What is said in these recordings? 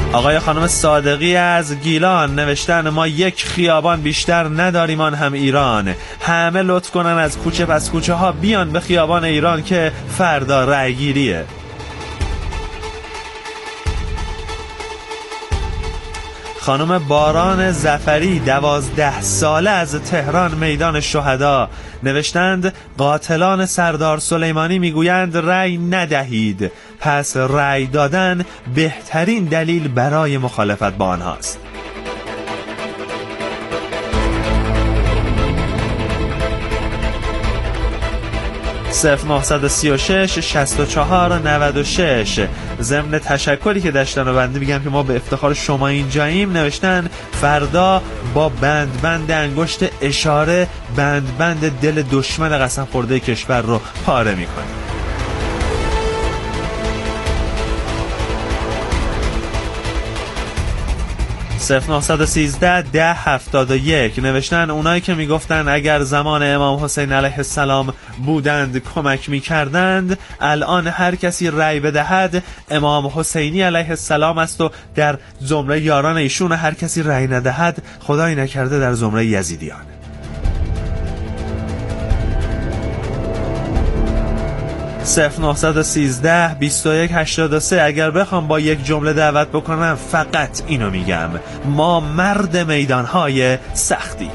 آقای خانم صادقی از گیلان نوشتن ما یک خیابان بیشتر نداریم، آن هم ایران. همه لطف کنن از کوچه پس کوچه ها بیان به خیابان ایران که فردا رأی گیریه. خانم باران ظفری 12 ساله از تهران میدان شهدا نوشتند قاتلان سردار سلیمانی میگویند رأی ندهید، پس رأی دادن بهترین دلیل برای مخالفت با آنهاست. 0936 64 96. ضمن تشکری که داشتن و بنده میگم که ما به افتخار شما اینجاییم، نوشتن فردا با بند انگشت اشاره بند دل دشمن قسم خورده کشور رو پاره میکنیم. صفر 913 1071 نوشتن اونایی که میگفتن اگر زمان امام حسین علیه السلام بودند کمک میکردند، الان هر کسی رأی بدهد امام حسینی علیه السلام است و در زمره یاران ایشون، هر کسی رأی ندهد خدای نکرده در زمره یزیدیان. 0913 21 83. اگر بخوام با یک جمله دعوت بکنم فقط اینو میگم: ما مرد میدانهای سختی.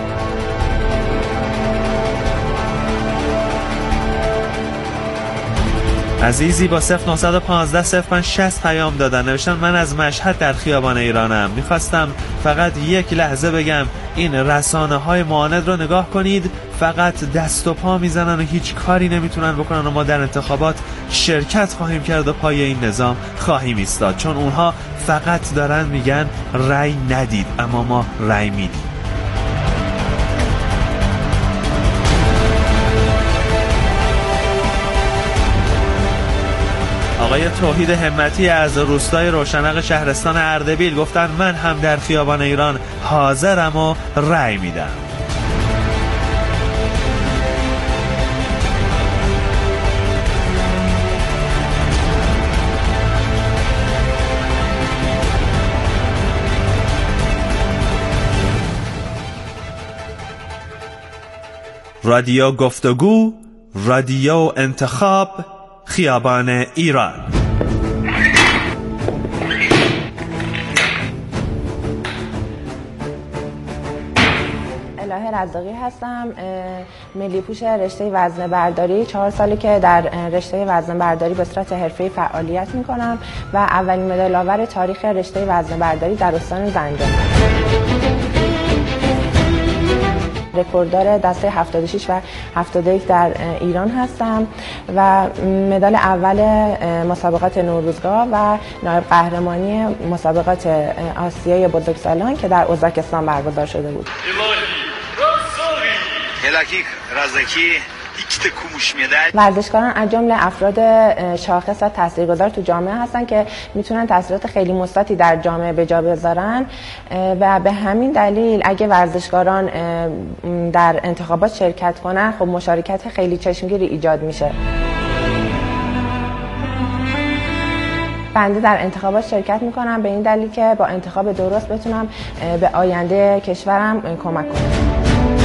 عزیزی با 0915 0560 پیام دادن، نوشتن من از مشهد در خیابان ایرانم، میخواستم فقط یک لحظه بگم این رسانه های معاند رو نگاه کنید، فقط دست و پا میزنن و هیچ کاری نمیتونن بکنن و ما در انتخابات شرکت خواهیم کرد و پای این نظام خواهیم ایستاد، چون اونها فقط دارن میگن رأی ندید، اما ما رأی میدیم. آقای توحید همتی از روستای روشنق شهرستان اردبیل گفتن من هم در خیابان ایران حاضرم و رأی میدم. رادیو گفتگو، رادیو انتخاب، خیابان ایران. الهه رزاقی هستم، ملی پوش رشته وزنه برداری. 4 ساله که در رشته وزنه برداری به صورت حرفه‌ای فعالیت میکنم و اولین مدال آور تاریخ رشته وزنه برداری در استان زنجان. رکورددار دسته 76 و 71 در ایران هستم و مدال اول مسابقات نوروزگاه و نایب قهرمانی مسابقات آسیای بزرگسالان که در ازبکستان برگزار شده بود. ورزشکاران از جمله افراد شاخص و تاثیرگذار تو جامعه هستن که میتونن تاثیرات خیلی مثبتی در جامعه به جا بذارن و به همین دلیل اگه ورزشکاران در انتخابات شرکت کنن، خب مشارکت خیلی چشمگیری ایجاد میشه. بنده در انتخابات شرکت میکنم به این دلیل که با انتخاب درست بتونم به آینده کشورم کمک کنم.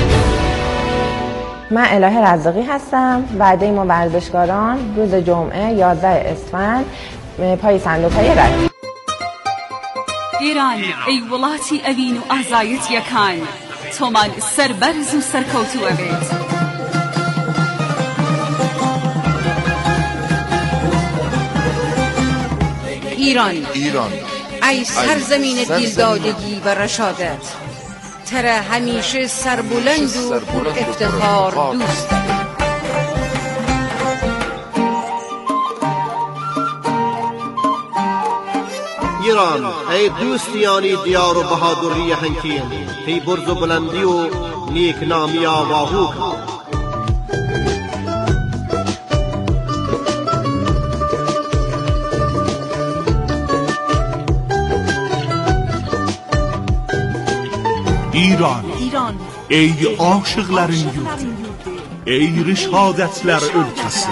من الهه رزاقی هستم. وعده ما ورزشکاران روز جمعه 11 اسفند پای صندوق‌های رای. ایران ای وڵاتی ئەڤین و ئازایەتیەکان، تۆمان سەربەرز و سەرکەوتووە بێت. ایران ای سرزمین دلدادگی و رشادت، ترا همیشه سربلند و پر افتخار دوست. ایران ای دوستیانی دیار و بهادری هنکین، پی برز و بلندی و نیک نامی آواهو کن. İran ey aşıqların yurdu, ey rişadətlər ölkəsi.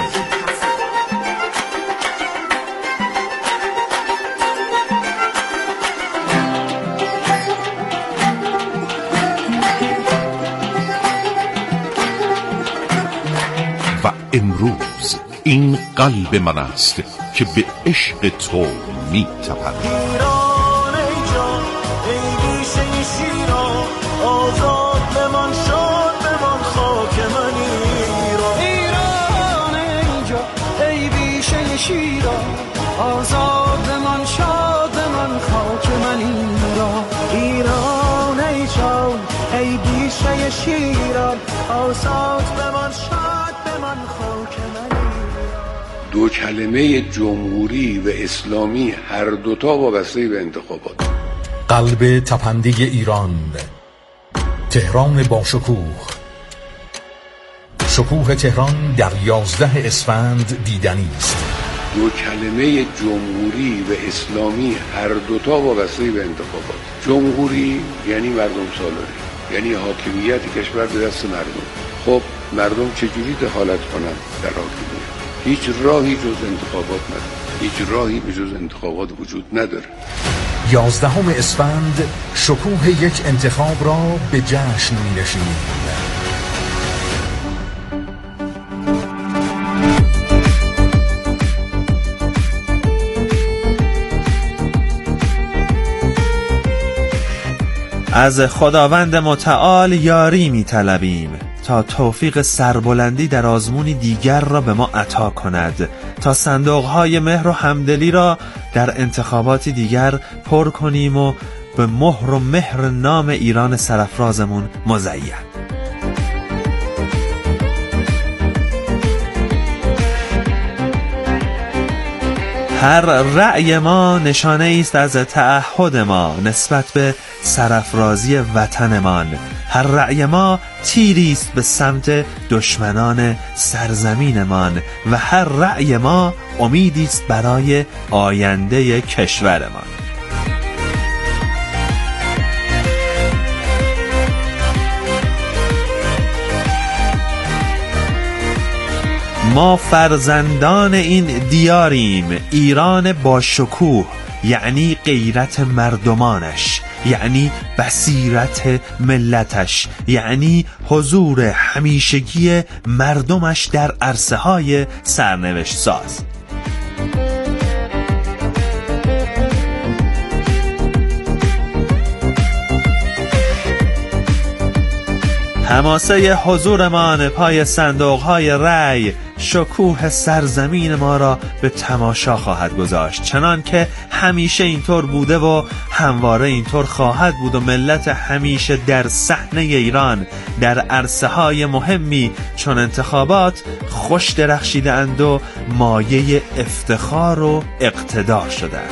امروز این قلب من است که به عشق تو می تپد. ایران ای جان ای بیشه شیران، آزاد بمان شاد بمان خاک من ایران. ایران ای جان ای بیشه شیران، آزاد بمان شاد بمان خاک من ایران. ایران ای جان ای بیشه شیران، آزاد بمان شاد بمان خاک من ایران. دو کلمه جمهوری و اسلامی هر دوتا وابسته به انتخابات. قلب تپنده ایران، تهران با شکوه. شکوه تهران در 11 اسفند دیدنی است. دو کلمه جمهوری و اسلامی هر دوتا وابسته به انتخابات. جمهوری یعنی مردم سالاری، یعنی حاکمیت کشور به دست مردم. خب مردم چجوری دخالت کنن در حاکمیت؟ هیچ راهی جز انتخابات نداره. هیچ راهی به جز انتخابات وجود نداره. 11 اسفند شکوه یک انتخاب را به جشن می نشینیم. از خداوند متعال یاری می طلبیم تا توفیق سربلندی در آزمونی دیگر را به ما عطا کند، تا صندوقهای مهر و همدلی را در انتخاباتی دیگر پر کنیم و به مهر و مهر نام ایران سرافرازمون مزین. هر رأی ما نشانه است از تعهد ما نسبت به سرافرازی وطنمان. هر رأی ما تیری است به سمت دشمنان سرزمینمان و هر رأی ما امیدی است برای آینده کشورمان. ما فرزندان این دیاریم، ایران با شکوه، یعنی غیرت مردمانش، یعنی بصیرت ملتش، یعنی حضور همیشگی مردمش در عرصه های سرنوشت ساز. حماسه حضورمان پای صندوق‌های رأی شکوه سرزمین ما را به تماشا خواهد گذاشت، چنان که همیشه اینطور بوده و همواره اینطور خواهد بود و ملت همیشه در صحنه ایران در عرصه‌های مهمی چون انتخابات خوش درخشیده اند و مایه افتخار و اقتدار شدند.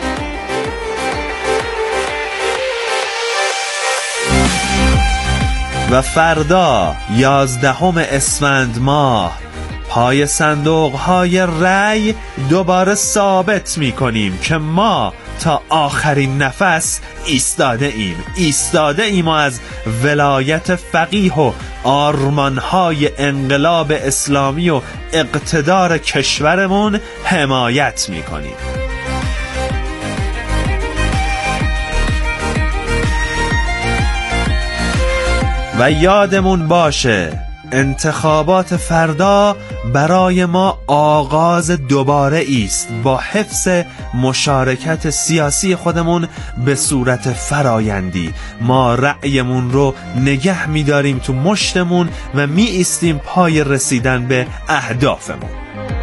و فردا 11 اسفند ماه پای صندوق‌های رأی دوباره ثابت می‌کنیم که ما تا آخرین نفس ایستاده ایم و از ولایت فقیه و آرمان‌های انقلاب اسلامی و اقتدار کشورمون حمایت می‌کنیم. و یادمون باشه انتخابات فردا برای ما آغاز دوباره است با حفظ مشارکت سیاسی خودمون به صورت فرایندی. ما رأیمون رو نگه می‌داریم تو مشتمون و می‌ایستیم پای رسیدن به اهدافمون.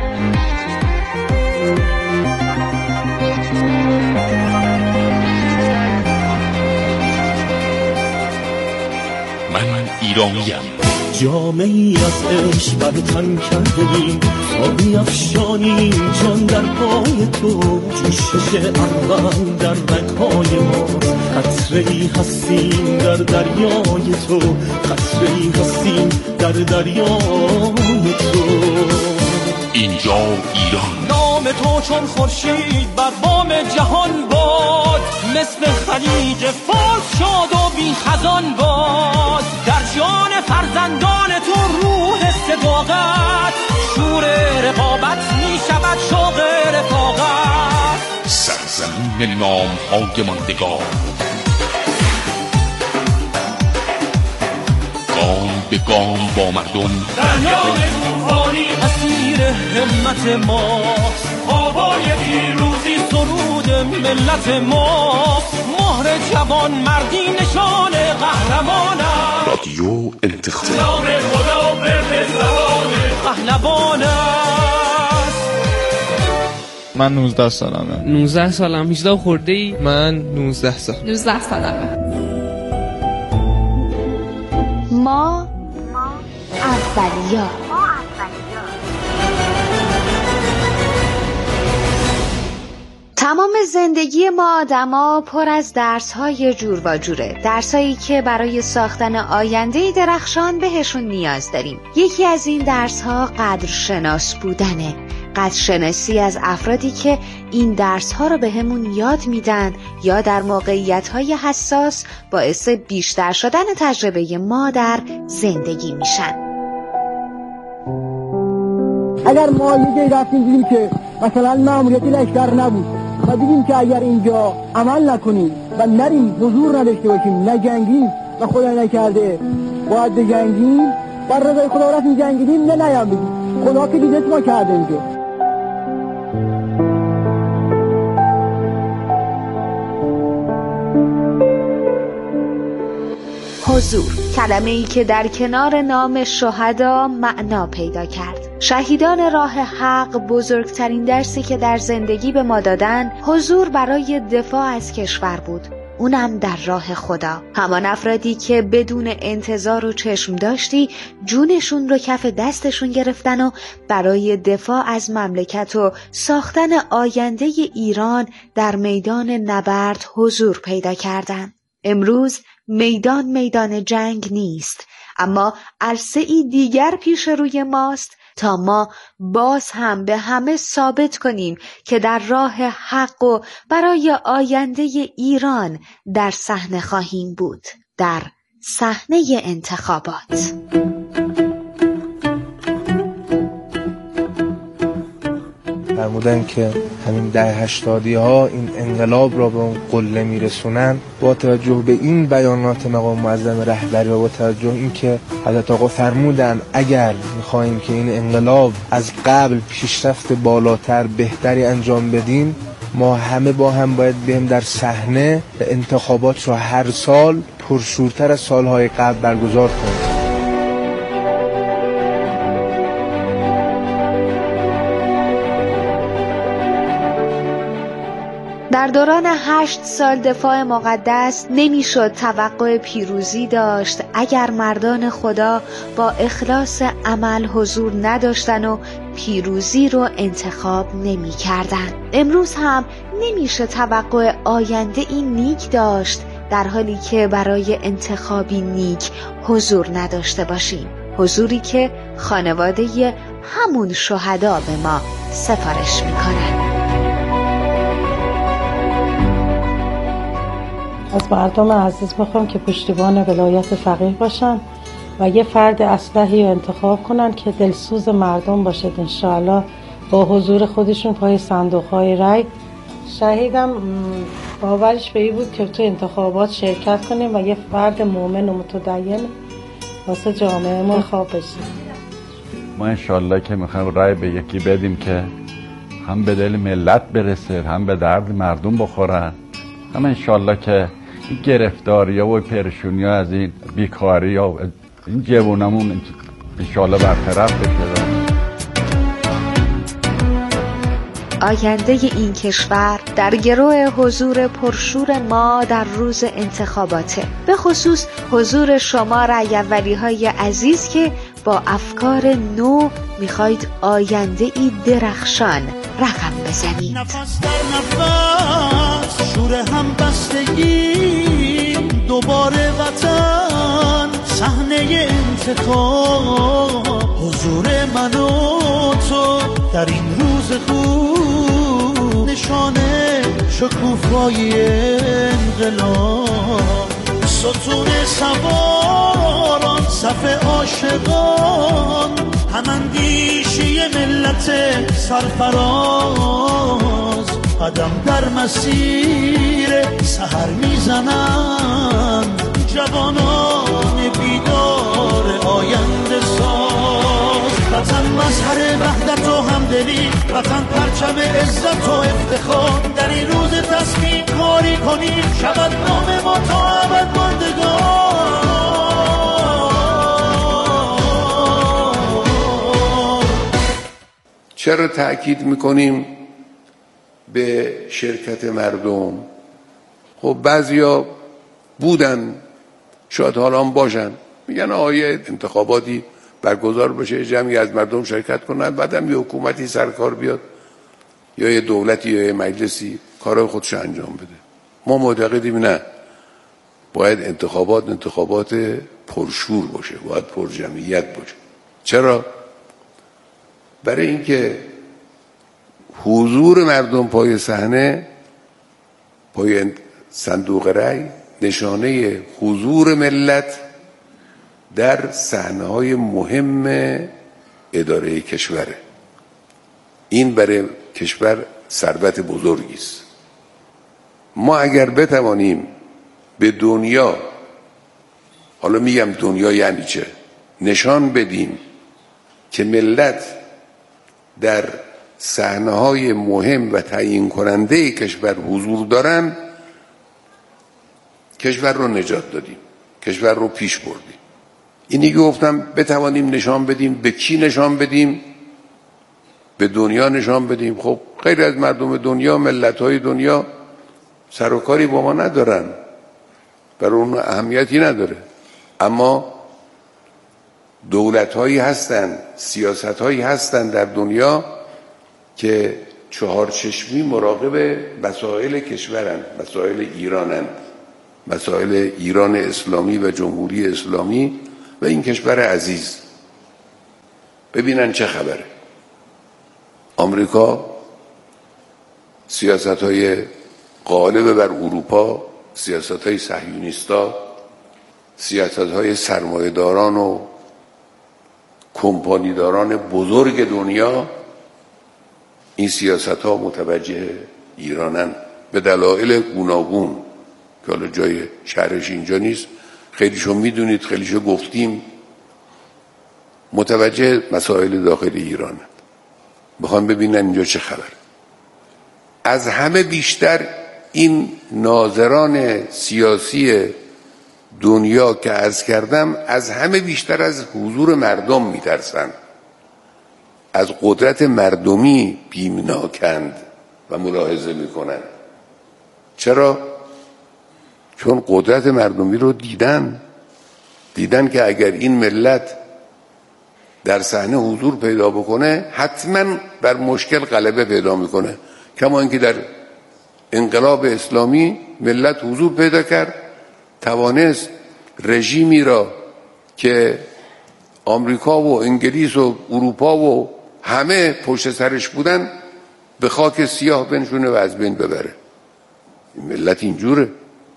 ایرانیم. جامعی از عشق بر تن کردیم، خوابی افشانیم جان در پای تو، جوشش اول در رگ‌های ما، قطره‌ای هستیم در دریای تو، قطره‌ای هستیم در دریای تو. اینجا ایران، نام تو چون خورشید بر بام جهان باد، مثل خلیج فارس شاد و بی خزان باد، در جان فرزندان تو روح صداقت، شور رقابت می شود شوق رفاقت. سرزمین نام‌های ماندگار، گام به گام با مردم دریای طوفانی اسیر همت ماست، آوای پیروزی سرود ملت ماست، مهر جوان مردی نشان قهرمان است، رادیو انتخاب نام خدا به زبان پهلوان است. من 19 سالمه. 19 سالم. 18 خورده ای؟ من 19 سال. 19 سالمه. ما اولیا. تمام زندگی ما آدما پر از درس‌های جور و جوره، درسایی که برای ساختن آینده‌ای درخشان بهشون نیاز داریم. یکی از این درس‌ها قدرشناس بودنه، قدرشناسی از افرادی که این درس‌ها رو بهمون یاد میدن یا در موقعیت‌های حساس باعث بیشتر شدن تجربه ما در زندگی میشن. اگر ما یه جایی رفتیم دیدیم که مثلا ماموریتی لشکر نبود و دیدیم که اگر اینجا عمل نکنیم و نریم حضور نداشته باشیم، نجنگیم و خدا نکرده باید بجنگیم، بر رضای خدا رفتیم جنگیدیم، نه نیام بگیم خدا که دیدت ما کرده اینجا. حضور، کلمه‌ای که در کنار نام شهدا معنا پیدا کرد. شهیدان راه حق بزرگترین درسی که در زندگی به ما دادن حضور برای دفاع از کشور بود، اونم در راه خدا. همان افرادی که بدون انتظار و چشم داشتی جونشون رو کف دستشون گرفتن و برای دفاع از مملکت و ساختن آینده ایران در میدان نبرد حضور پیدا کردن. امروز میدان جنگ نیست، اما عرصه‌ای دیگر پیش روی ماست تا ما باز هم به همه ثابت کنیم که در راه حق و برای آینده ایران در صحنه خواهیم بود، در صحنه انتخابات. فرمودن که همین دهه 80 ها این انقلاب را به اون قله میرسونن. با توجه به این بیانات مقام معظم رهبری و با توجه این که حضرت آقا فرمودن اگر میخواهیم که این انقلاب از قبل پیشرفت بالاتر بهتری انجام بدیم، ما همه با هم باید بریم در صحنه انتخابات را هر سال پرشورتر از سالهای قبل برگزار کنیم. در دوران 8 سال دفاع مقدس نمیشد توقع پیروزی داشت اگر مردان خدا با اخلاص عمل حضور نداشتن و پیروزی رو انتخاب نمی کردن. امروز هم نمیشه توقع آینده این نیک داشت در حالی که برای انتخابی نیک حضور نداشته باشیم، حضوری که خانواده همون شهدا به ما سفارش میکنن. از مردم عزیز میخوام که پشتیبان ولایت فقیه باشن و یه فرد اصلحی رو انتخاب کنن که دلسوز مردم باشد انشاءالله، با حضور خودشون پای صندوق‌های رای. شهیدم باورش به این بود که تو انتخابات شرکت کنیم و یه فرد مؤمن و متدین واسه جامعه ما انتخاب بشیم. ما انشاءالله که میخوایم رای به یکی بدیم که هم به دل ملت برسه، هم به درد مردم بخورن، هم انشاءالله که این گرفتاری ها و پرشونی ها از این بیکاری ها و این جوانمون انشاءالله برطرف بشه. آینده این کشور در گرو حضور پرشور ما در روز انتخاباته، به خصوص حضور شما رای اولی های عزیز که با افکار نو میخواید آینده ای درخشان رقم بزنید. نفس در نفس شور هم بستگی، دوباره وطن صحنه انتخاب، حضور من و تو در این روز خوب، نشانه شکوفای انقلاب، ستون سواران صف عاشقان، هماندیشی ملت سرفراز، قدم در مسیر سحر میزنند جوانان بیدار آینده ساز. وطن مظهر وحدت و همدلی، وطن پرچم عزت و افتخار. در این روز تصمیم کاری کنیم شود نام ما تا ابد ماندگار. چرا تأکید میکنیم به شرکت مردم؟ خب بعضیا بودن، شاید حالا هم باشن، میگن آیه انتخاباتی برگزار بشه، جمعی از مردم شرکت کنن، بعدم یه حکومتی سرکار بیاد یا یه دولتی یا یه مجلسی کارهای خودش انجام بده. ما معتقدیم نه، باید انتخابات پرشور باشه، باید پرجمعیت باشه. چرا؟ برای اینکه حضور مردم پای صحنه، پای صندوق رأی، نشانه حضور ملت در صحنه‌های مهم اداره کشوره. این برای کشور ثروت بزرگی است. ما اگر بتوانیم به دنیا، حالا میگم دنیا یعنی چه، نشان بدیم که ملت در صحنه‌های مهم و تعیین کننده کشور حضور دارن، کشور رو نجات دادیم، کشور رو پیش بردیم. اینی که گفتم بتوانیم نشان بدیم. به کی نشان بدیم؟ به دنیا نشان بدیم. خب غیر از مردم دنیا، ملت‌های دنیا سر و کاری با ما ندارن، برای اون اهمیتی نداره. اما دولت‌هایی هستن، سیاست‌هایی هستن در دنیا که چهارچشمی مراقب مسائل کشورن، مسائل ایرانن، مسائل ایران اسلامی و جمهوری اسلامی و این کشور عزیز. ببینن چه خبره. آمریکا سیاست‌های غالب بر اروپا، سیاست‌های صهیونیستا، سیاست‌های سرمایه‌داران و کمپانیداران بزرگ دنیا، این سیاست‌ها متوجه ایرانن به دلایل گوناگون که حالا جای شرحش اینجا نیست. خیلیشو میدونید، خیلیشو گفتیم. متوجه مسائل داخل ایرانن، بخوام ببینن اینجا چه خبر. از همه بیشتر این ناظران سیاسی دنیا که عرض کردم، از همه بیشتر از حضور مردم میترسن، از قدرت مردمی بیمناکند و ملاحظه میکنن. چرا؟ چون قدرت مردمی رو دیدن که اگر این ملت در صحنه حضور پیدا بکنه حتما بر مشکل غلبه پیدا میکنه. کما اینکه در انقلاب اسلامی ملت حضور پیدا کرد، توانست رژیمی را که آمریکا و انگلیس و اروپا و همه پشت سرش بودن به خاک سیاه بنشونه و از بین ببره. این ملت اینجوره.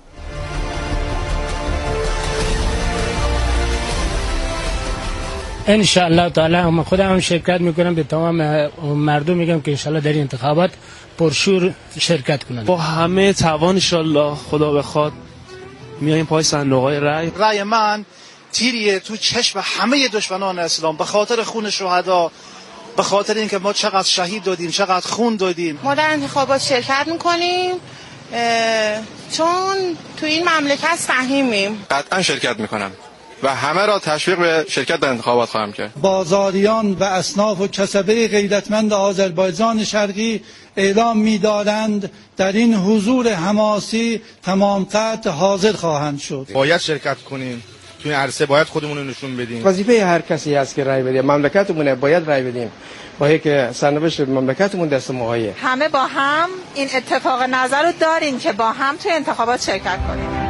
انشاءالله تعالی من خودم هم شرکت میکنم، به تمام مردم میگم که انشاءالله در این انتخابات پرشور شرکت کنند. با همه توان انشاءالله خدا بخواد میایم پای صندوق‌های رأی. رأی من تیریه تو چشم همه دشمنان اسلام به خاطر خون شهدا، به خاطر اینکه ما چقدر شهید دادیم، چقدر خون دادیم. ما در انتخابات شرکت میکنیم چون تو این مملکت سهیمیم. قطعا شرکت میکنم و همه را تشویق به شرکت در انتخابات خواهم کرد. بازاریان و اصناف و کسبه غیرتمند آذربایجان شرقی اعلام می‌دارند در این حضور حماسی تمام قطع حاضر خواهند شد. باید شرکت کنیم تو این عرصه، باید خودمون رو نشون بدیم. وظیفه هر کسی است که رای بده، مملکتمونه، باید رای بدیم. با که سرنوشت مملکتمون دست ماهیه. همه با هم این اتفاق نظر رو داریم که با هم تو انتخابات شرکت کنیم.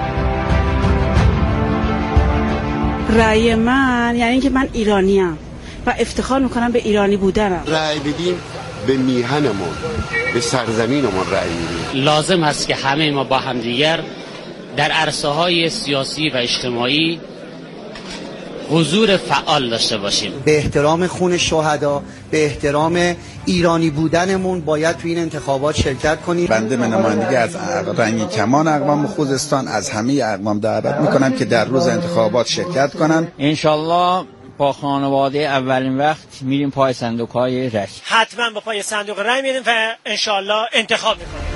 رأی من یعنی اینکه من ایرانیم و افتخار میکنم به ایرانی بودنم. رأی بدیم به میهنمون، به سرزمینمون رأی میدیم. لازم هست که همه ما با هم دیگر در عرصه‌های سیاسی و اجتماعی حضور فعال داشته باشیم. به احترام خون شهدا، به احترام ایرانی بودنمون باید تو این انتخابات شرکت کنیم. بنده به نمایندگی از رنگی کمان اقوام خوزستان از همه اقوام دعوت میکنم که در روز انتخابات شرکت کنن. انشالله با خانواده اولین وقت میریم پای صندوق‌های رای. حتما با پای صندوق رای میریم و انشالله انتخاب میکنیم.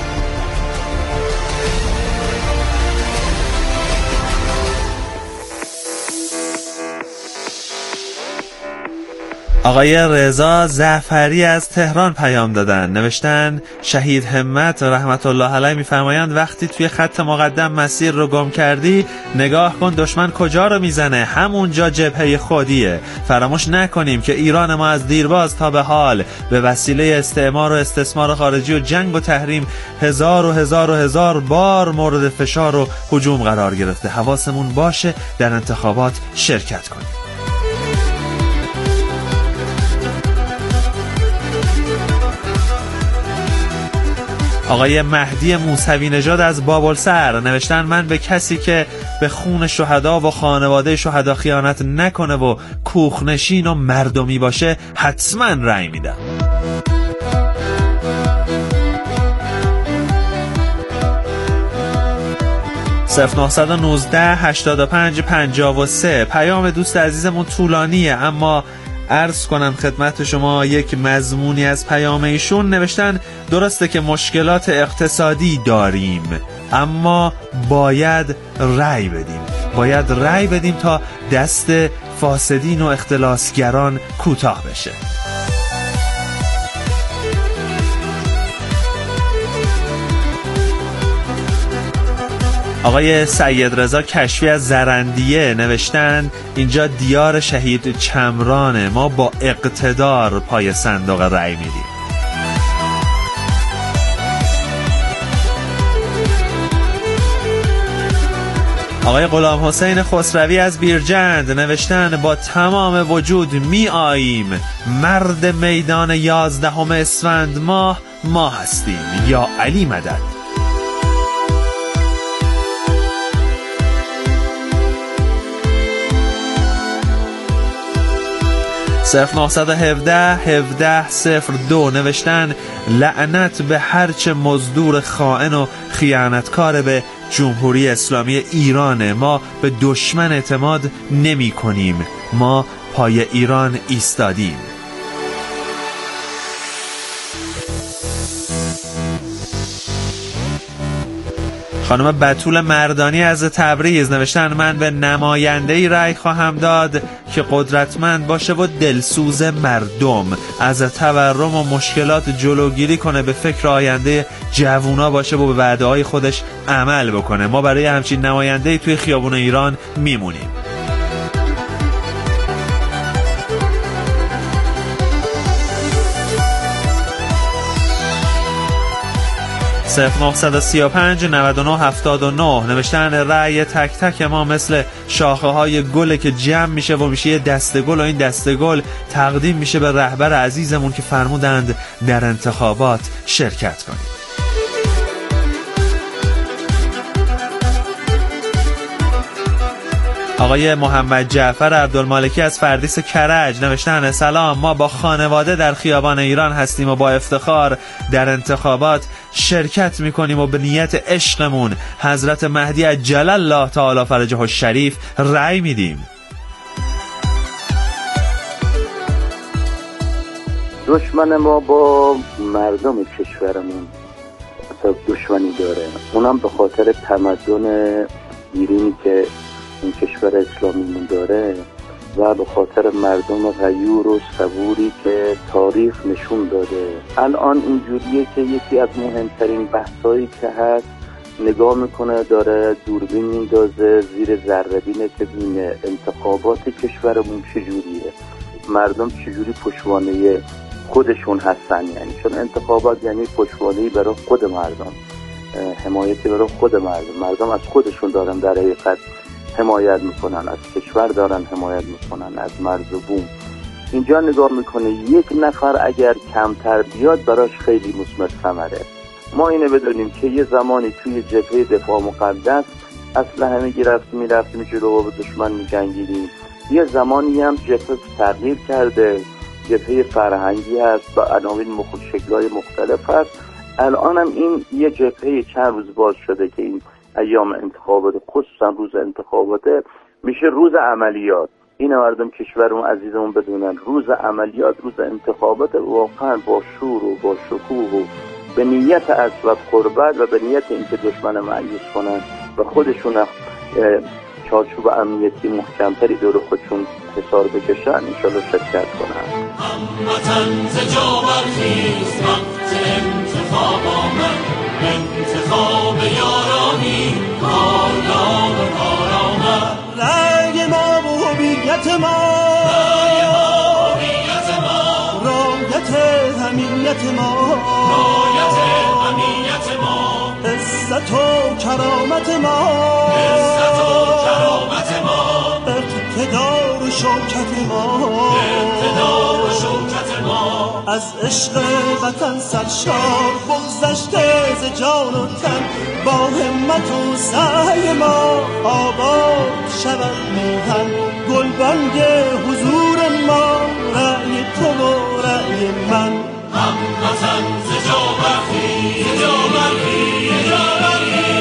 آقای رضا زعفری از تهران پیام دادن، نوشتن شهید همت رحمت الله علیه میفرمایند وقتی توی خط مقدم مسیر رو گم کردی نگاه کن دشمن کجا رو میزنه، همونجا جبهه خودیه. فراموش نکنیم که ایران ما از دیرباز تا به حال به وسیله استعمار و استثمار خارجی و جنگ و تحریم هزار بار مورد فشار و هجوم قرار گرفته. حواسمون باشه در انتخابات شرکت کنیم. آقای مهدی موسوی نژاد از بابلسر نوشتن من به کسی که به خون شهدا و خانواده شهدا خیانت نکنه و کوخنشین و مردمی باشه حتما رأی میدم. (0919) 8553 پیام دوست عزیزمون طولانیه اما عرض کنم خدمت شما یک مضمونی از پیام ایشون. نوشتن درسته که مشکلات اقتصادی داریم اما باید رأی بدیم تا دست فاسدین و اختلاسگران کوتاه بشه. آقای سید رضا کشفی از زرندیه نوشتن اینجا دیار شهید چمرانه، ما با اقتدار پای صندوق رأی میدیم. آقای غلام حسین خسروی از بیرجند نوشتن با تمام وجود می آییم، مرد میدان 11 اسفند ما هستیم، یا علی مدد. 0917-1702 نوشتن لعنت به هرچه مزدور خائن و خیانتکار به جمهوری اسلامی ایرانه. ما به دشمن اعتماد نمی کنیم، ما پای ایران ایستادیم. خانم بتول مردانی از تبریز نوشتن من به نماینده‌ای رأی خواهم داد که قدرتمند باشه و دلسوز مردم، از تورم و مشکلات جلوگیری کنه، به فکر آینده جوونا باشه و به وعده‌های خودش عمل بکنه. ما برای همچین نماینده‌ای توی خیابون ایران میمونیم. (0935-9979) نوشتن رأی تک تک ما مثل شاخه های گله که جمع میشه و میشه یه دسته گل و این دسته گل تقدیم میشه به رهبر عزیزمون که فرمودند در انتخابات شرکت کنیم. آقای محمد جعفر عبدالمالکی از فردیس کرج نوشتن سلام، ما با خانواده در خیابان ایران هستیم و با افتخار در انتخابات شرکت میکنیم و به نیت عشقمون حضرت مهدی عجل الله تعالی فرجه الشریف رأی میدیم. دشمن ما با مردم کشورمون دشمنی داره، اونم به خاطر تمدن ایرانی که این کشور اسلامیمون داره و به خاطر مردم غیور و صبوری که تاریخ نشون داده. الان اینجوریه که یکی از مهمترین بحثایی که هست نگاه میکنه داره دوربین میندازه زیر ذره‌بین که ببینه انتخابات کشورمون چجوریه، مردم چجوری پشتوانه خودشون هستن، یعنی چون انتخابات یعنی پشتوانه‌ای برای خود مردم، حمایتی برای خود مردم از خودشون دارن در حقیقت حمایت میکنن، از کشور دارن حمایت میکنن، از مرز و بوم. اینجا نگاه میکنه یک نفر اگر کمتر بیاد براش خیلی مثمر ثمره. ما اینو بدونیم که یه زمانی توی جبهه دفاع مقدس اسلحه میرفتیم جلو با دشمن میجنگیدیم، یه زمانی هم جبهه تغییر کرده، جبهه فرهنگی هست با عناوین شکل‌های مختلف هست. الان هم این یه جبهه چند روز باز شده که این ایام انتخابات، خصوصا روز انتخابات، میشه روز عملیات. این مردم کشورمون عزیزمون بدونن روز عملیات، روز انتخابات واقعا با شور و با شکوه و به نیت اصل و قربت و به نیت اینکه دشمن مأیوس کنن و خودشون چارچوب امنیتی محکمتری دور خودشون حسار بکشن انشالله شرکت کنن. هموطن ز جا برخیز، وقت انتخاب آمد، انتخاب یارانی کارنام کار آمد. رأی ما و هویت ما، رایت حمیت ما، عزت و کرامت ما، اقتدار و شوکت ما، از عشق وطن سرشار بگذشته ز جان و تن، با همت و سعی ما آباد شود میهن، گلبنگ حضور ما رأی تو و رأی من. هموطن ز جا برخیز، ز جا برخیز، ز جا برخیز.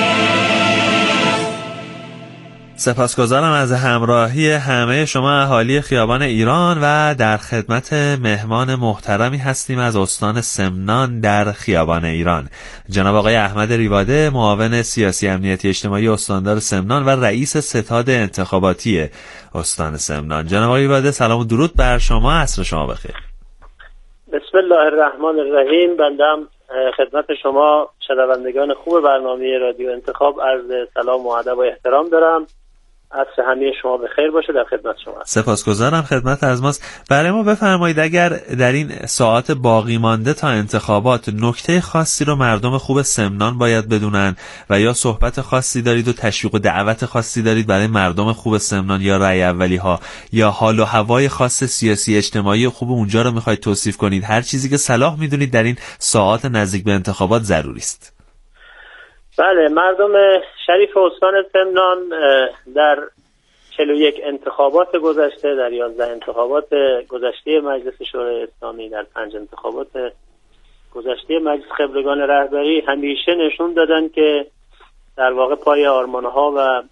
سپاسگزارم از همراهی همه شما اهالی خیابان ایران و در خدمت مهمان محترمی هستیم از استان سمنان در خیابان ایران، جناب آقای احمد ریواده، معاون سیاسی امنیتی اجتماعی استاندار سمنان و رئیس ستاد انتخاباتی استان سمنان. جناب آقای ریواده سلام و درود بر شما، عصر شما بخیر. بسم الله الرحمن الرحیم. بندم خدمت شما شنوندگان خوب برنامه رادیو انتخاب عرض سلام و ادب و احترام دارم. عصر همه شما بخیر باشه. در خدمت شما. سپاسگزارم، خدمت از ماست. برای ما بفرمایید اگر در این ساعات باقی مانده تا انتخابات نکته خاصی رو مردم خوب سمنان باید بدونن و یا صحبت خاصی دارید و تشویق و دعوت خاصی دارید برای مردم خوب سمنان یا رأی اولی ها یا حال و هوای خاص سیاسی اجتماعی خوب اونجا رو میخواید توصیف کنید، هر چیزی که صلاح میدونید در این ساعات نزدیک به انتخابات ضروری است. بله، مردم شریف استان سمنان در 41 انتخابات گذشته، در 11 انتخابات گذشته مجلس شورای اسلامی، در 5 انتخابات گذشته مجلس خبرگان رهبری همیشه نشون دادن که در واقع پای آرمانها و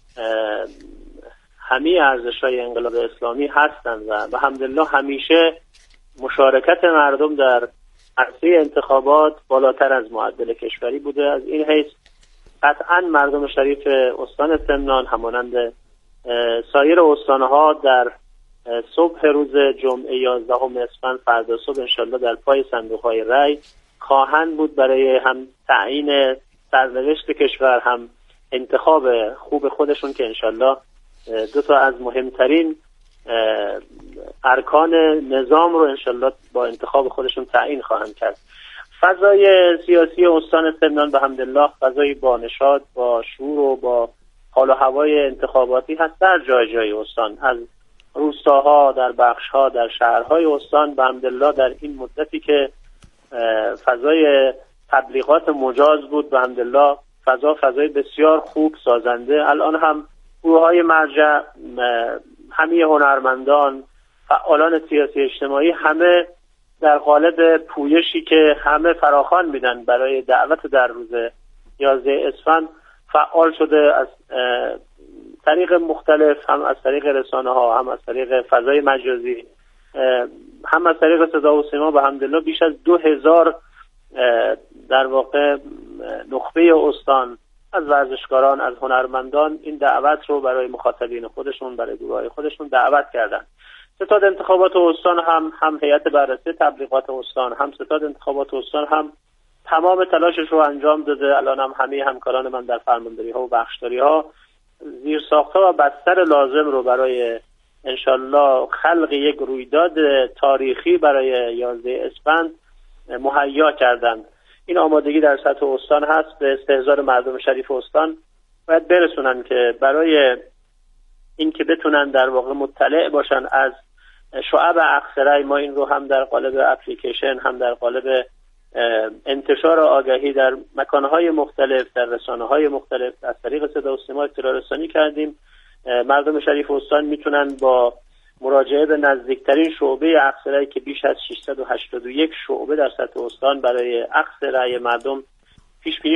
همه ارزش‌های انقلاب اسلامی هستند و الحمدلله همیشه مشارکت مردم در عرصه انتخابات بالاتر از معدل کشوری بوده. از این حیث قطعا مردم شریف استان سمنان همانند سایر استانها در صبح روز جمعه 11 اسفند فردا صبح انشالله در پای صندوق‌های رای خواهند بود برای هم تعیین سرنوشت کشور، هم انتخاب خوب خودشون که انشالله دو تا از مهمترین ارکان نظام رو انشالله با انتخاب خودشون تعیین خواهند کرد. فضای سیاسی استان سمنان به حمدالله فضای با نشاط، با شور و با حال و هوای انتخاباتی هست در جای جای استان، از روستاها، در بخشها، در شهرهای استان. به حمدالله در این مدتی که فضای تبلیغات مجاز بود، به حمدالله فضای بسیار خوب سازنده. الان هم گروه‌های مرجع، همه هنرمندان، فعالان سیاسی اجتماعی همه در قالب پویشی که همه فراخوان میدن برای دعوت در روز 11 اسفند فعال شده، از طریق مختلف، هم از طریق رسانه ها، هم از طریق فضای مجازی، هم از طریق صدا و سیما. به حمدالله بیش از 2000 در واقع نخبه استان از ورزشکاران، از هنرمندان این دعوت رو برای مخاطبین خودشون، برای گروه‌های خودشون دعوت کردن. ستاد انتخابات استان هم هیئت بررسی تبلیغات استان، هم ستاد انتخابات استان هم تمام تلاشش رو انجام داده. الان هم همه همکاران من در فرمانداری ها و بخشداری ها زیرساخت‌ها و بستر لازم رو برای انشالله خلق یک رویداد تاریخی برای 11 اسفند مهیا کردند. این آمادگی در سطح استان هست. به استحضار مردم شریف استان باید برسونن که برای اینکه بتونن در واقع مطلع باشن از شعب اقصرای ما، این رو هم در قالب اپلیکیشن، هم در قالب انتشار آگهی در مکانهای مختلف، در رسانه‌های مختلف، از طریق صدا و سیما اطلاع رسانی کردیم. مردم شریف استان میتونن با مراجعه به نزدیکترین شعبه اقصرای که بیش از 681 شعبه در سطح استان برای اخذ رأی مردم پیش بینی